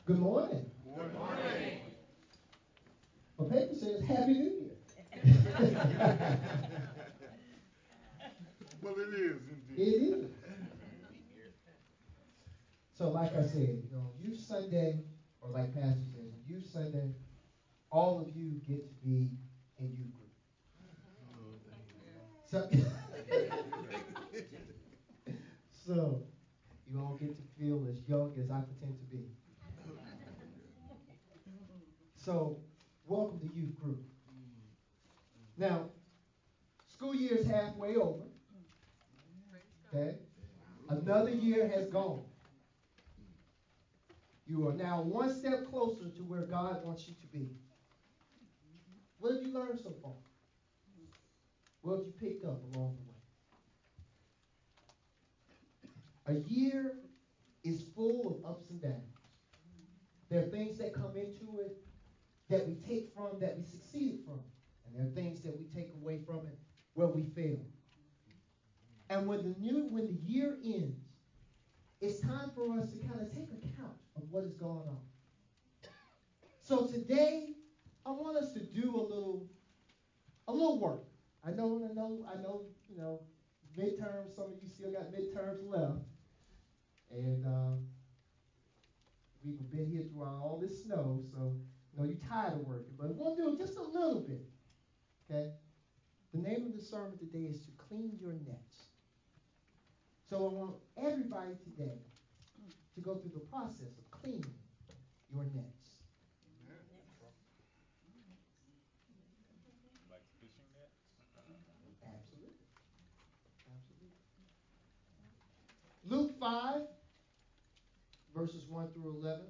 Good morning. Good morning. My paper says Happy New Year. Well, it is It indeed. is. So, like I said, Youth Sunday, or like Pastor says, on Youth Sunday, all of you get to be in youth group. So, so you all get to feel as young as I pretend to be. So, welcome to youth group. Now, school year is halfway over. Okay? Another year has gone. You are now one step closer to where God wants you to be. What have you learned so far? What have you picked up along the way? A year is full of ups and downs. There are things that come into it that we take from, that we succeeded from. And there are things that we take away from it where we fail. And when the year ends, it's time for us to kind of take account of what has gone on. So today, I want us to do a little work. I know, midterms, some of you still got midterms left. And we've been here throughout all this snow, so you're tired of working. But we'll do just a little bit. Okay? The name of the sermon today is to clean your nets. So I want everybody today to go through the process of cleaning your nets. Like fishing nets? Absolutely. Luke 5, verses 1 through 11.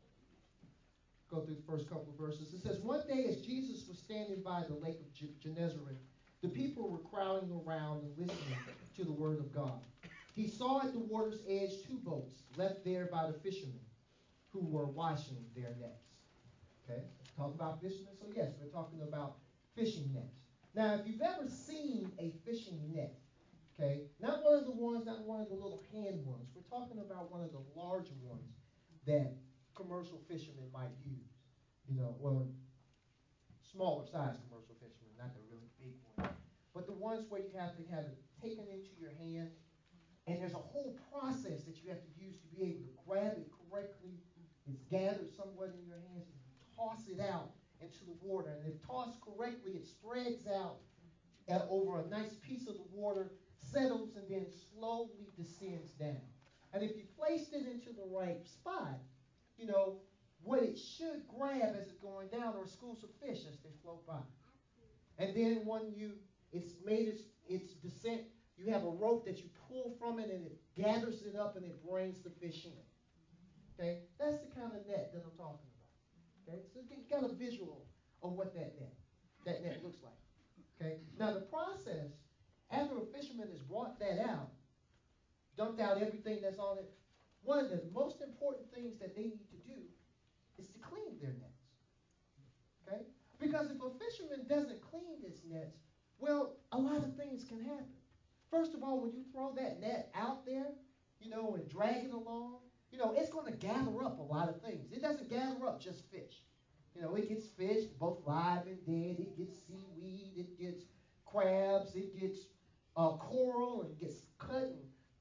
Go through the first couple of verses. It says, one day as Jesus was standing by the lake of Gennesaret, the people were crowding around and listening to the word of God. He saw at the water's edge 2 boats left there by the fishermen who were washing their nets. Okay, let's talk about fishermen. So yes, we're talking about fishing nets. Now, if you've ever seen a fishing net, okay, not one of the little hand ones. We're talking about one of the larger ones that commercial fishermen might use. Well, smaller size commercial fishermen, not the really big ones. But the ones where you have to have it taken into your hand, and there's a whole process that you have to use to be able to grab it correctly. It's gathered somewhat in your hands, and you toss it out into the water. And if tossed correctly, it spreads out over a nice piece of the water, settles, and then slowly descends down. And if you placed it into the right spot, what it should grab as it's going down are schools of fish as they float by. And then when it's made its descent, you have a rope that you pull from it, and it gathers it up, and it brings the fish in. Okay? That's the kind of net that I'm talking about. Okay? So you got a visual of what that net looks like. Okay? Now the process, after a fisherman has brought that out, dumped out everything that's on it, one of the most important things that they need to do is to clean their nets. Okay? Because if a fisherman doesn't clean his nets, well, a lot of things can happen. First of all, when you throw that net out there, and drag it along, it's going to gather up a lot of things. It doesn't gather up just fish. It gets fish, both live and dead. It gets seaweed. It gets crabs. It gets coral, and gets cut and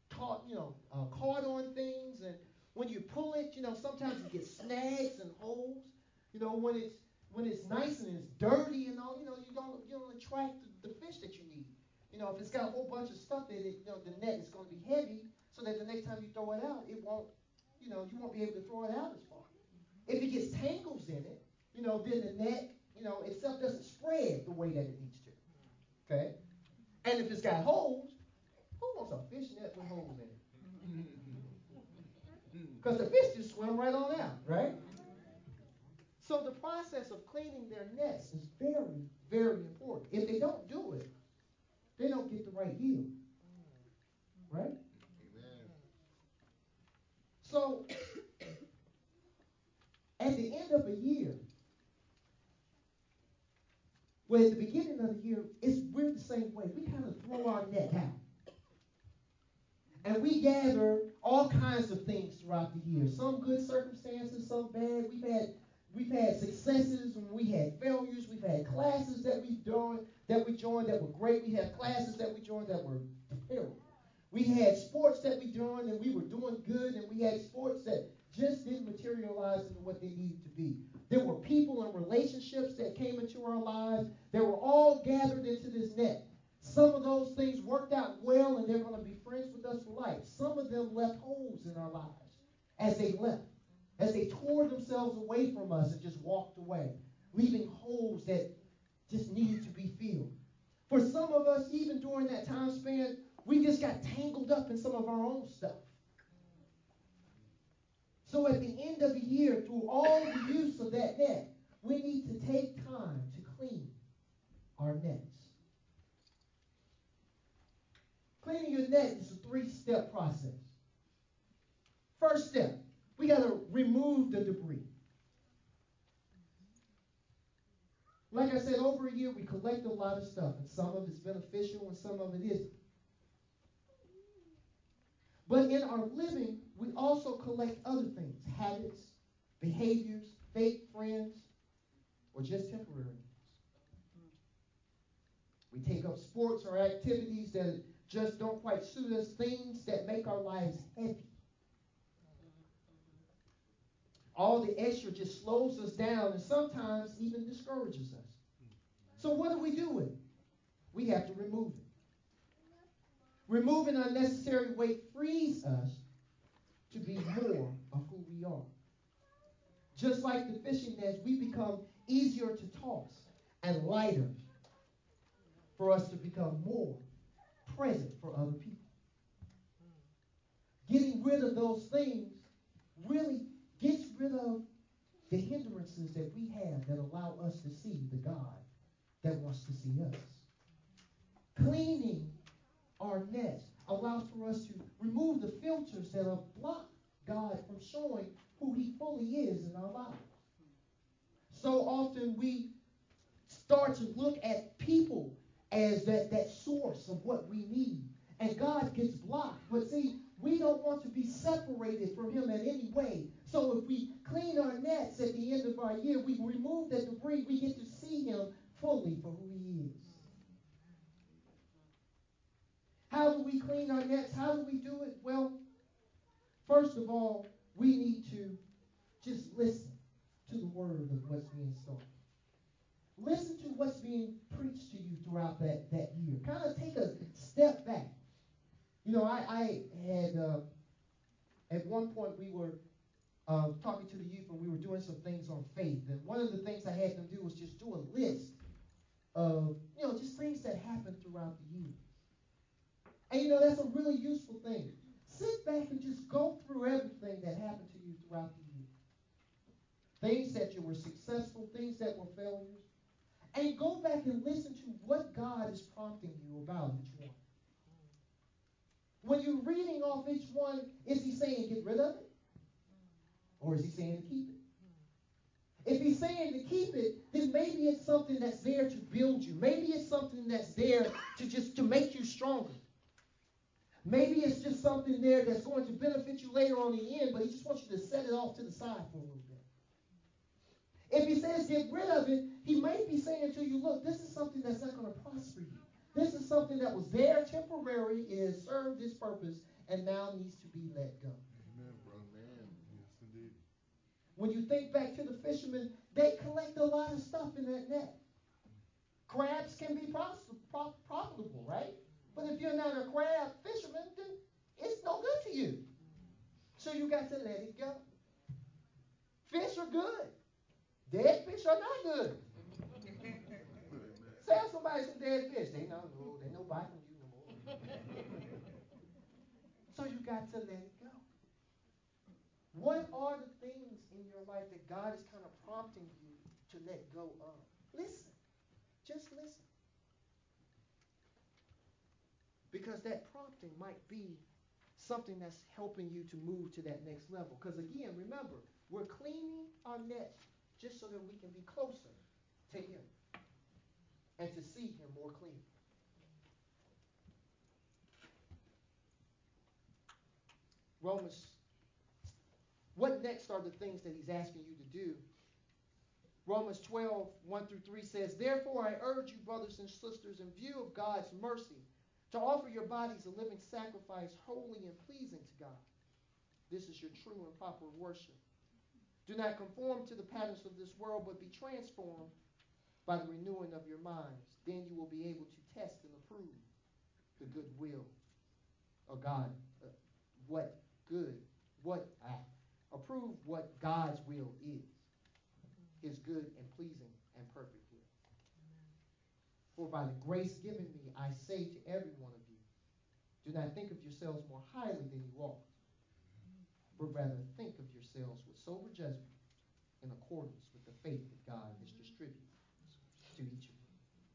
caught on things. And when you pull it, sometimes you get snags and holes. When it's nice and it's dirty and all, you don't attract the fish that you need. If it's got a whole bunch of stuff in it, the net is going to be heavy, so that the next time you throw it out, you won't be able to throw it out as far. If it gets tangles in it, then the net, itself doesn't spread the way that it needs to. Okay? And if it's got holes, who wants a fish net with holes in it? Because the fish just swim right on out, right? So the process of cleaning their nets is very, very important. If they don't do it, they don't get the right yield. Right? Amen. So, at the end of a year, well, at the beginning of the year, we're the same way. We kind of throw our net out. And we gather all kinds of things throughout the year. Some good circumstances, some bad. We've had successes and we had failures. We've had classes that we joined that were great. We had classes that we joined that were terrible. We had sports that we joined and we were doing good, and we had sports that just didn't materialize into what they needed to be. There were people and relationships that came into our lives that were all gathered into this net. Some of those things worked out well, and they're going to be friends with us for life. Some of them left holes in our lives as they left, as they tore themselves away from us and just walked away, leaving holes that just needed to be filled. For some of us, even during that time span, we just got tangled up in some of our own stuff. So at the end of the year, through all the use of that net, we need to take time to clean our nets. Cleaning your net is a 3-step process. First step, we got to remove the debris. Like I said, over a year, we collect a lot of stuff, and some of it's beneficial and some of it isn't. But in our living, we also collect other things, habits, behaviors, fake friends, or just temporary ones. We take up sports or activities that just don't quite suit us, things that make our lives heavy. All the extra just slows us down and sometimes even discourages us. So what do we do with it? We have to remove it. Removing unnecessary weight frees us to be more of who we are. Just like the fishing nets, we become easier to toss and lighter for us to become more present for other people. Getting rid of those things really gets rid of the hindrances that we have that allow us to see the God that wants to see us. Cleaning our nets allows for us to remove the filters that have blocked God from showing who he fully is in our lives. So often we start to look at people as that source of what we need, and God gets blocked. But see, we don't want to be separated from him in any way. So if we clean our nets at the end of our year, we remove the debris, we get to see him fully for who he is. How do we clean our nets? How do we do it? Well, first of all, we need to just listen to the word of what's being spoken. Listen to what's being preached to you throughout that year. Kind of take a step back. You know, I had, at one point we were talking to the youth and we were doing some things on faith. And one of the things I had them do was just do a list of, just things that happened throughout the year. And, that's a really useful thing. Sit back and just go through everything that happened to you throughout the year. Things that you were successful, things that were failures. And go back and listen to what God is prompting you about each one. When you're reading off each one, is he saying get rid of it? Or is he saying to keep it? If he's saying to keep it, then maybe it's something that's there to build you. Maybe it's something that's there to make you stronger. Maybe it's just something there that's going to benefit you later on in the end, but he just wants you to set it off to the side for a little bit. If he says get rid of it, he might be saying to you, look, this is something that's not going to prosper you. This is something that was there temporary, it has served its purpose, and now needs to be let go. Amen, brother. Man. Yes, indeed. When you think back to the fishermen, they collect a lot of stuff in that net. Crabs can be profitable, right? But if you're not a crab fisherman, then it's no good to you. So you got to let it go. Fish are good. Dead fish are not good. Sell somebody some dead fish. They no buy from you no more. So you got to let it go. What are the things in your life that God is kind of prompting you to let go of? Listen. Just listen. Because that prompting might be something that's helping you to move to that next level. Because again, remember, we're cleaning our nets just so that we can be closer to him and to see him more clearly. What next are the things that he's asking you to do? Romans 12, 1 through 3 says, therefore I urge you, brothers and sisters, in view of God's mercy, to offer your bodies a living sacrifice, holy and pleasing to God. This is your true and proper worship. Do not conform to the patterns of this world, but be transformed by the renewing of your minds. Then you will be able to test and approve the good will of God. Approve what God's will is. His good and pleasing and perfect will. For by the grace given me, I say to every one of you, do not think of yourselves more highly than you ought, but rather think of yourselves with sober judgment in accordance with the faith that God has distributed to each of you.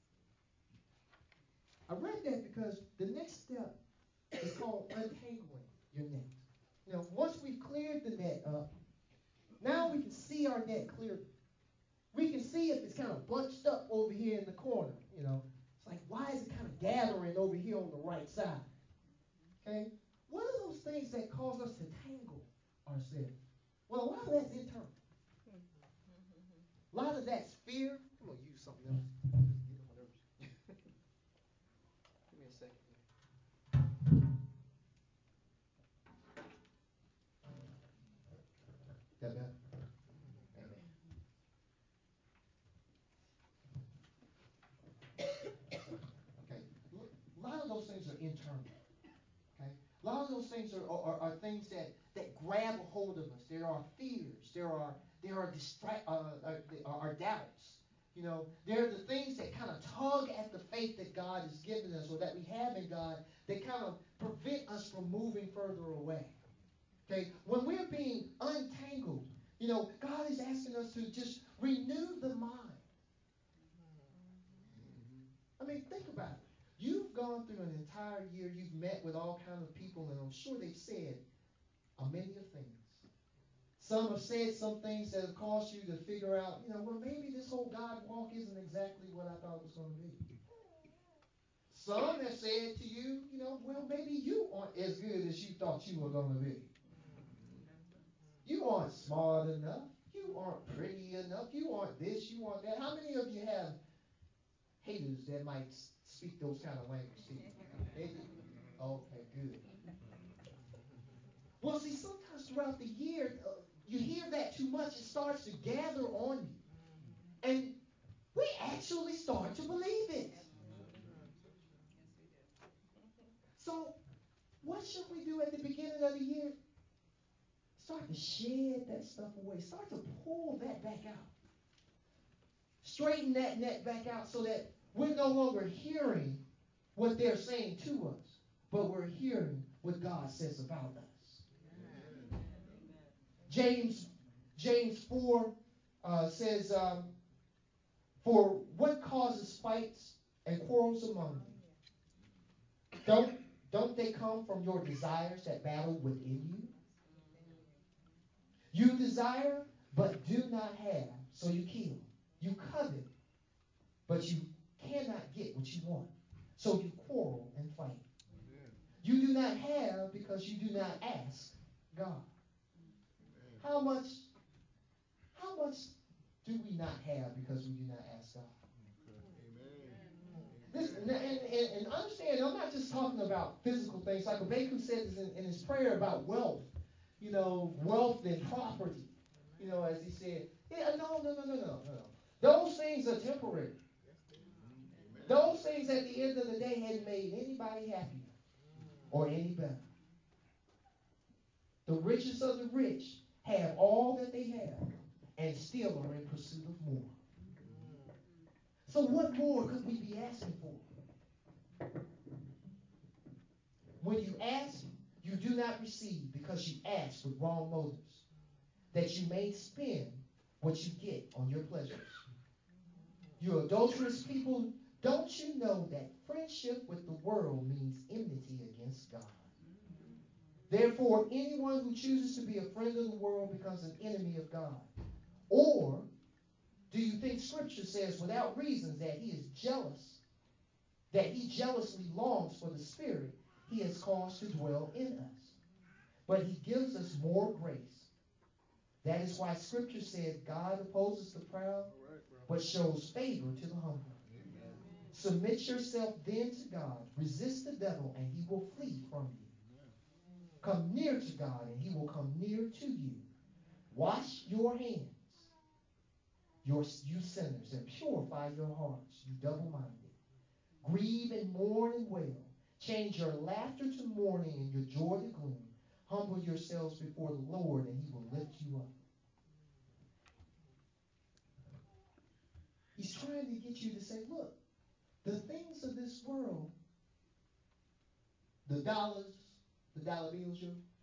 I read that because the next step is called untangling your net. Once we've cleared the net up, now we can see our net clearly. We can see if it's kind of bunched up over here in the corner. It's like, why is it kind of gathering over here on the right side? Okay? What are those things that cause us to tangle ourselves? Well, a lot of that's internal. A lot of that's fear. I'm going to use something else. Get on my nerves. Give me a second here. That better? Okay. A lot of those things are internal. Okay. A lot of those things are things that grab a hold of us. There are fears. There are doubts. There are the things that kind of tug at the faith that God has given us or that we have in God that kind of prevent us from moving further away. Okay, when we're being untangled, God is asking us to just renew the mind. I mean, think about it. You've gone through an entire year. You've met with all kinds of people, and I'm sure they've said many of things. Some have said some things that have caused you to figure out, well, maybe this whole God walk isn't exactly what I thought it was going to be. Some have said to you, well, maybe you aren't as good as you thought you were going to be. You aren't smart enough. You aren't pretty enough. You aren't this. You aren't that. How many of you have haters that might speak those kind of language to you? Okay, good. Well, see, sometimes throughout the year, you hear that too much, it starts to gather on you. And we actually start to believe it. So, what should we do at the beginning of the year? Start to shed that stuff away. Start to pull that back out. Straighten that net back out so that we're no longer hearing what they're saying to us, but we're hearing what God says about us. James 4 says, for what causes fights and quarrels among you? Don't they come from your desires that battle within you? You desire, but do not have, so you kill. You covet, but you cannot get what you want, so you quarrel and fight. You do not have because you do not ask God. How much do we not have because we do not ask God? Listen, and understand, I'm not just talking about physical things. Like Habakkuk says in his prayer about wealth, wealth and property, as he said. Yeah, no. Those things are temporary. Those things at the end of the day hadn't made anybody happier or any better. The richest of the rich have all that they have and still are in pursuit of more. So what more could we be asking for? When you ask, you do not receive because you ask with wrong motives, that you may spend what you get on your pleasures. You adulterous people, don't you know that friendship with the world means enmity against God? Therefore, anyone who chooses to be a friend of the world becomes an enemy of God. Or do you think Scripture says without reasons that he is jealous, that he jealously longs for the Spirit he has caused to dwell in us? but he gives us more grace. That is why Scripture says God opposes the proud, but shows favor to the humble. Amen. Submit yourself then to God. Resist the devil, and he will flee from you. Come near to God, and he will come near to you. Wash your hands, you sinners, and purify your hearts, you double-minded. Grieve and mourn and wail. Change your laughter to mourning and your joy to gloom. Humble yourselves before the Lord, and he will lift you up. He's trying to get you to say, look, the things of this world, the dollars, the dollar bills,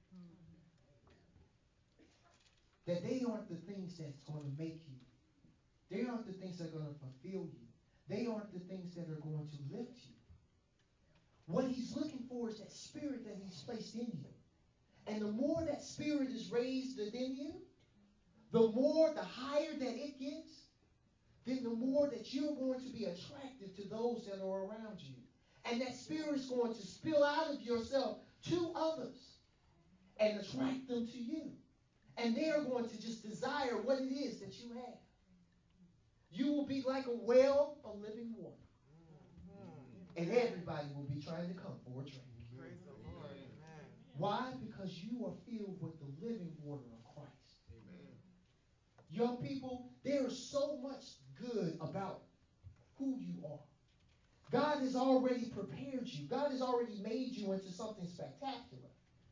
that they aren't the things that's going to make you. They aren't the things that are going to fulfill you. They aren't the things that are going to lift you. What he's looking for is that spirit that he's placed in you. And the more that spirit is raised within you, the higher that it gets, then the more that you're going to be attractive to those that are around you. And that spirit is going to spill out of yourself to others and attract them to you. And they are going to just desire what it is that you have. You will be like a well of living water. And everybody will be trying to come for a drink. Praise the Lord. Amen. Why? Because you are filled with the living water of Christ. Amen. Young people, there is so much good about who you are. God has already prepared you. God has already made you into something spectacular.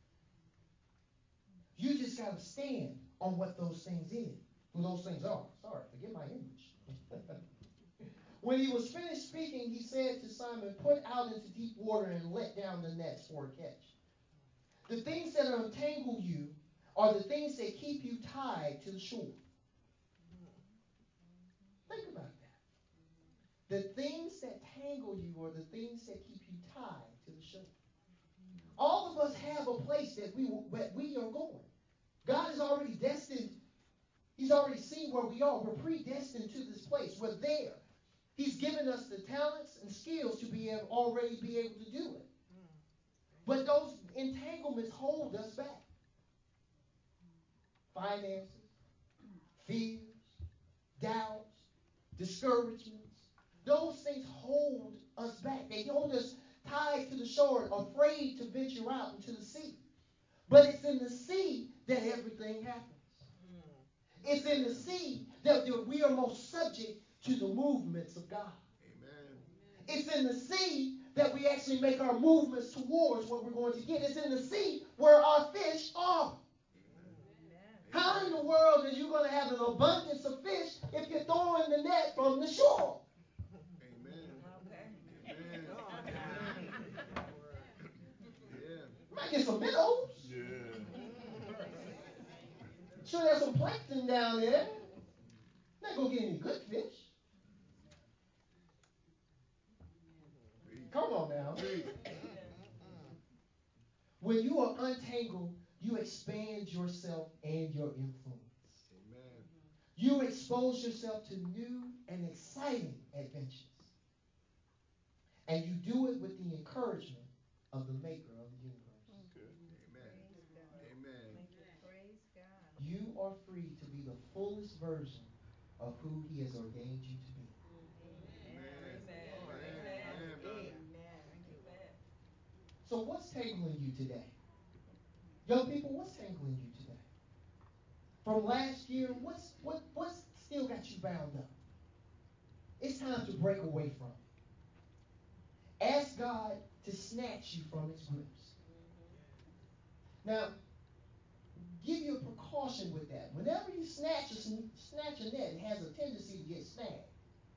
You just got to stand on what those things is. Who those things are. Sorry, forget my English. When he was finished speaking, he said to Simon, put out into deep water and let down the nets for a catch. The things that entangle you are the things that keep you tied to the shore. Think about that. The things that tangle you are the things that keep you tied to the shore. All of us have a place that we are going. God is already destined. He's already seen where we are. We're predestined to this place. We're there. He's given us the talents and skills to already be able to do it. But those entanglements hold us back. Finances, fears, doubts, discouragements. Those things hold us back. They hold us tied to the shore, afraid to venture out into the sea. But it's in the sea that everything happens. It's in the sea that we are most subject to the movements of God. Amen. It's in the sea that we actually make our movements towards what we're going to get. It's in the sea where our fish are. Amen. How in the world are you going to have an abundance of fish if you're throwing the net from the shore? Amen. Amen. You might get some minnows. Yeah. Sure, there's some plankton down there. Not going to get any good fish. Come on now. When you are untangled, you expand yourself and your influence. Amen. You expose yourself to new and exciting adventures. And you do it with the encouragement of the maker of the universe. Good. Amen. Amen. Praise God. You are free to be the fullest version of who he has ordained you to be. So what's tangling you today? Young people, what's tangling you today? From last year, what's still got you bound up? It's time to break away from it. Ask God to snatch you from its grips. Now, give you a precaution with that. Whenever you snatch a net, it has a tendency to get snagged.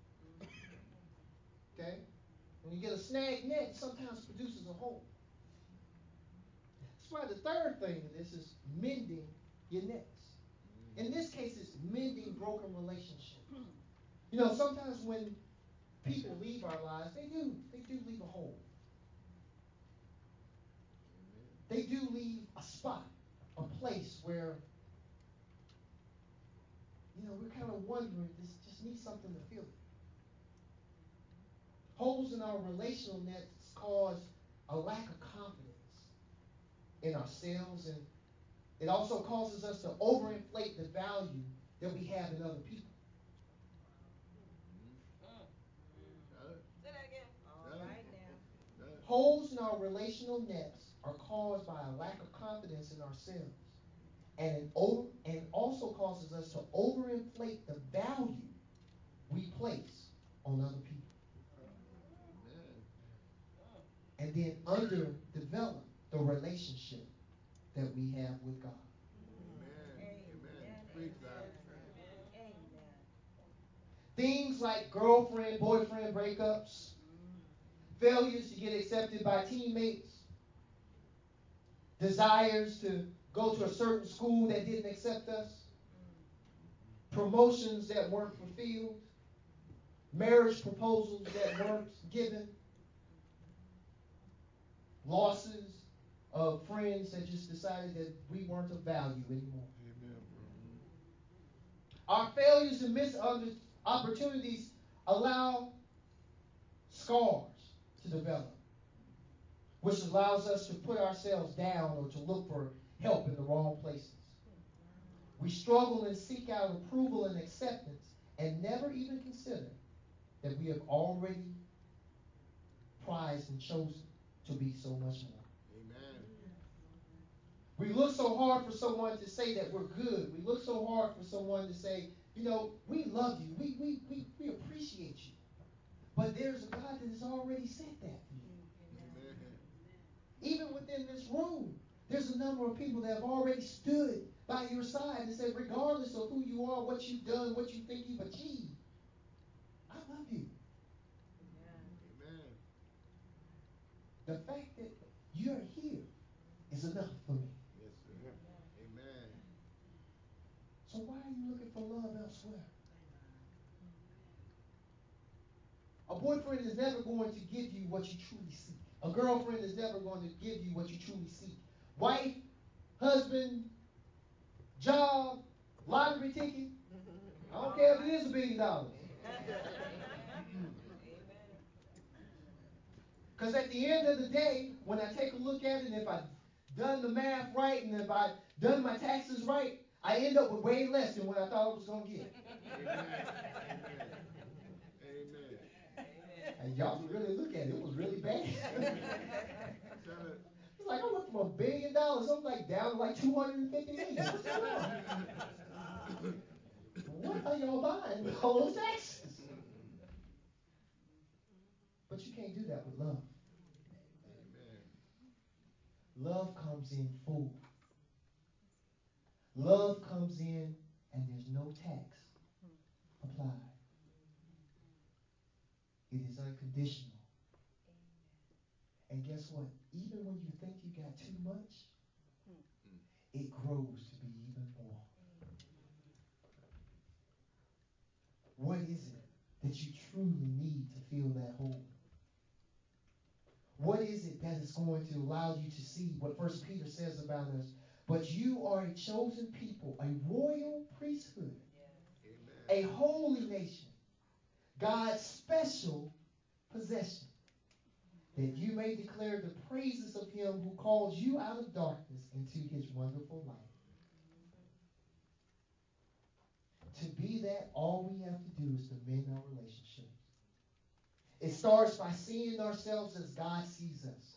Okay? When you get a snagged net, it sometimes produces a hole. That's why the third thing of this is mending your nets. In this case, it's mending broken relationships. You know, sometimes when people leave our lives, they do leave a hole. They do leave a spot, a place where, you know, we're kind of wondering, this just needs something to fill it. Holes in our relational nets cause a lack of confidence in ourselves and It also causes us to overinflate the value that we have in other people. Say that again. All right now. Holes in our relational nets are caused by a lack of confidence in ourselves, and also causes us to overinflate the value we place on other people, and then underdevelop the relationship that we have with God. Things like girlfriend, boyfriend breakups, failures to get accepted by teammates, desires to go to a certain school that didn't accept us, promotions that weren't fulfilled, marriage proposals that weren't given, losses of friends that just decided that we weren't of value anymore. Our failures and missed opportunities allow scars to develop, which allows us to put ourselves down or to look for help in the wrong places. We struggle and seek out approval and acceptance and never even consider that we have already prized and chosen to be so much more. Amen. We look so hard for someone to say that we're good. We look so hard for someone to say, you know, we love you. We appreciate you. But there's a God that has already said that for you. Amen. Even within this room, there's a number of people that have already stood by your side and said, regardless of who you are, what you've done, what you think you've achieved, I love you. Amen. The fact that you're here is enough for me. Yes, sir. Amen. So why are you looking for love elsewhere? A boyfriend is never going to give you what you truly seek. A girlfriend is never going to give you what you truly seek. Wife, husband, job, lottery ticket. I don't care if it is $1 billion. Because at the end of the day, when I take a look at it, and if I've done the math right, and if I've done my taxes right, I end up with way less than what I thought I was going to get. Amen. Amen. And y'all should really look at it. It was really bad. It's like I went from $1 billion, I'm like down to like 250 million. What's going on? What are y'all buying with all those taxes? But you can't do that with love. Amen. Love comes in full. Love comes in and there's no tax applied. It is unconditional. And guess what? Even when you think you got too much, it grows to be even more. What is it that you truly need to fill that hole? What is it that is going to allow you to see what 1 Peter says about us? But you are a chosen people, a royal priesthood, a holy nation, God's special possession, that you may declare the praises of him who called you out of darkness into his wonderful light. To be that, all we have to do is to mend our relationships. It starts by seeing ourselves as God sees us.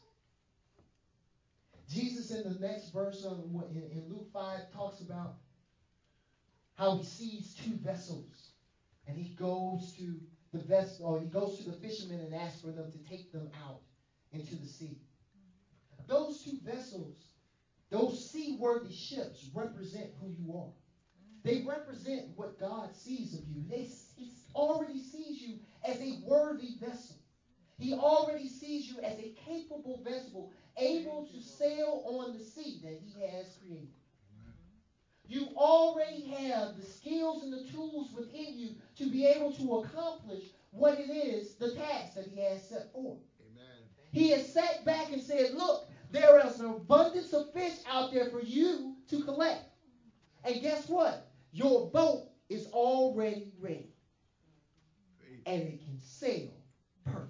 Jesus in the next verse in Luke 5 talks about how he sees two vessels. And he goes to the vessel, or he goes to the fishermen and asks for them to take them out into the sea. Those two vessels, those seaworthy ships, represent who you are. They represent what God sees of you. He already sees you as a worthy vessel. He already sees you as a capable vessel, able to sail on the sea that he has created. You already have the skills and the tools within you to be able to accomplish what it is, the task that he has set forth. Amen. He has sat back and said, look, there is an abundance of fish out there for you to collect. And guess what? Your boat is already ready. And it can sail perfect.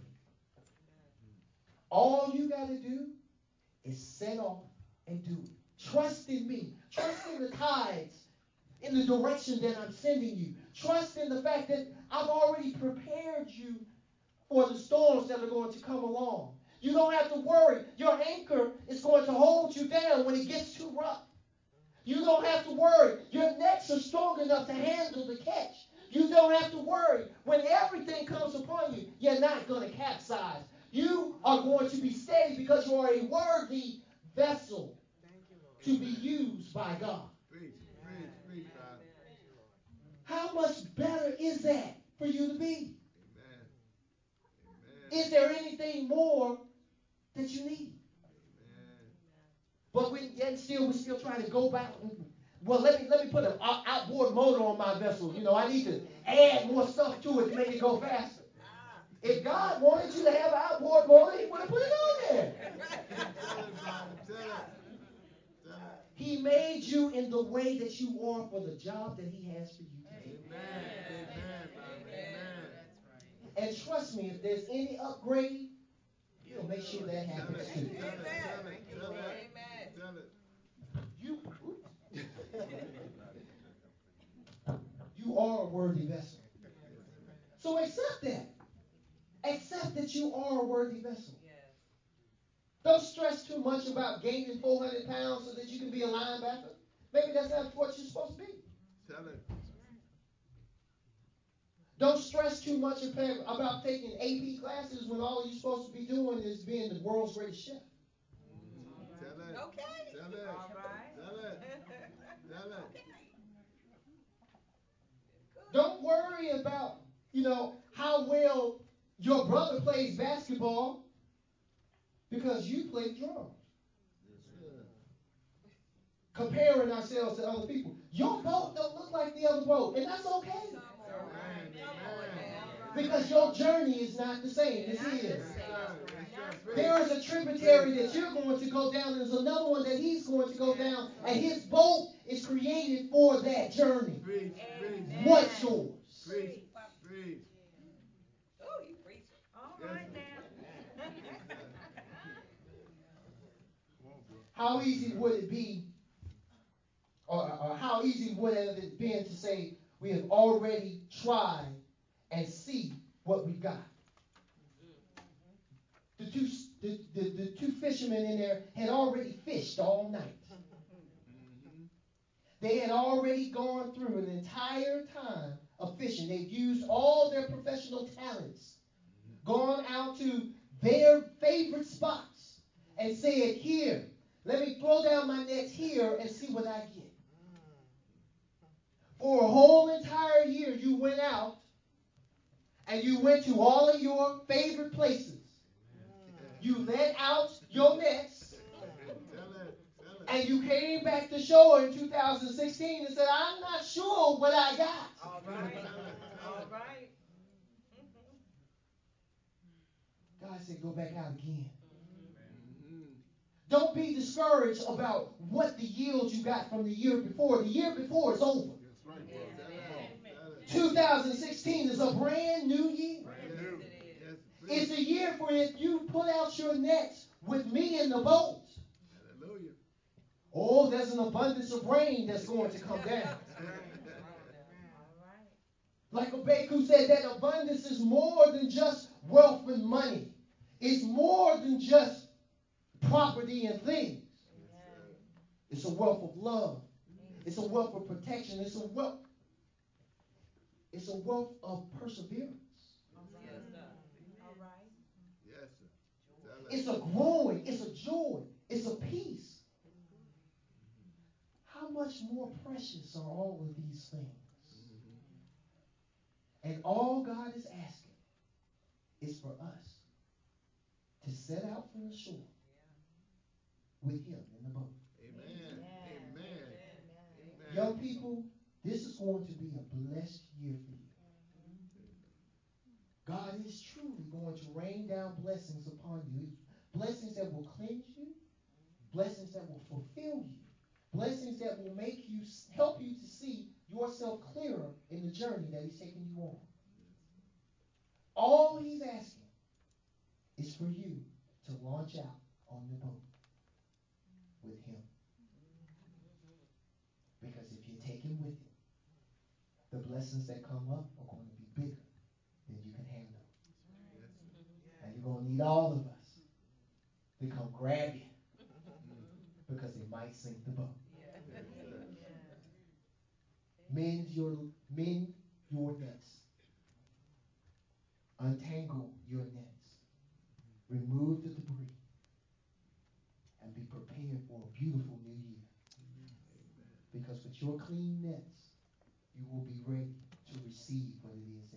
All you got to do is set off and do it. Trust in me. Trust in the tides, in the direction that I'm sending you. Trust in the fact that I've already prepared you for the storms that are going to come along. You don't have to worry. Your anchor is going to hold you down when it gets too rough. You don't have to worry. Your nets are strong enough to handle the catch. You don't have to worry. When everything comes upon you, you're not going to capsize. You are going to be steady because you are a worthy vessel to be used by God. How much better is that for you to be? Amen. Is there anything more that you need? Amen. But we're still trying to go back. Well, let me put an outboard motor on my vessel. You know, I need to add more stuff to it to make it go faster. If God wanted you to have an outboard motor, He would have put it on there. He made you in the way that you are for the job that He has for you today. And trust me, if there's any upgrade, He'll make sure that happens too. You are a worthy vessel. So accept that. Accept that you are a worthy vessel. Don't stress too much about gaining 400 pounds so that you can be a linebacker. Maybe that's not what you're supposed to be. Don't stress too much about taking AP classes when all you're supposed to be doing is being the world's greatest chef. Okay. All right. Don't worry about, how well your brother plays basketball because you play drums. Comparing ourselves to other people. Your boat don't look like the other boat, and that's okay. Because your journey is not the same as his. There is a tributary that you're going to go down. There's another one that he's going to go down. And his boat is created for that journey. What's yours? Oh, you preach. All right now. How easy would it be, or how easy would it have been to say we have already tried and see what we got? The two fishermen in there had already fished all night. They had already gone through an entire time of fishing. They've used all their professional talents, gone out to their favorite spots, and said, here, let me throw down my nets here and see what I get. For a whole entire year, you went out and you went to all of your favorite places. You let out your nets, and you came back to shore in 2016 and said, I'm not sure what I got. All right. All right. God said, go back out again. Don't be discouraged about what the yield you got from the year before. The year before is over. 2016 is a brand new year. It's a year for if you put out your nets with me in the boat. Hallelujah. Oh, there's an abundance of rain that's going to come down. Like Obeku said, that abundance is more than just wealth and money. It's more than just property and things. It's a wealth of love. It's a wealth of protection. It's a wealth of perseverance. Yes, sir. It's a growing, it's a joy, it's a peace. How much more precious are all of these things? And all God is asking is for us to set out from the shore with Him in the boat. Amen. Amen. Amen. Young people, this is going to be a blessed year for you. God is truly going to rain down blessings upon you. Blessings that will cleanse you. Blessings that will fulfill you. Blessings that will help you to see yourself clearer in the journey that He's taking you on. All He's asking is for you to launch out on the boat with Him. blessings that come up are going to be bigger than you can handle. Yes, sir. And you're going to need all of us to come grab you because they might sink the boat. Yes, sir. Mend your nets. Untangle your nets. Remove the debris. And be prepared for a beautiful new year. Because with your clean nets, you will be ready to receive what it is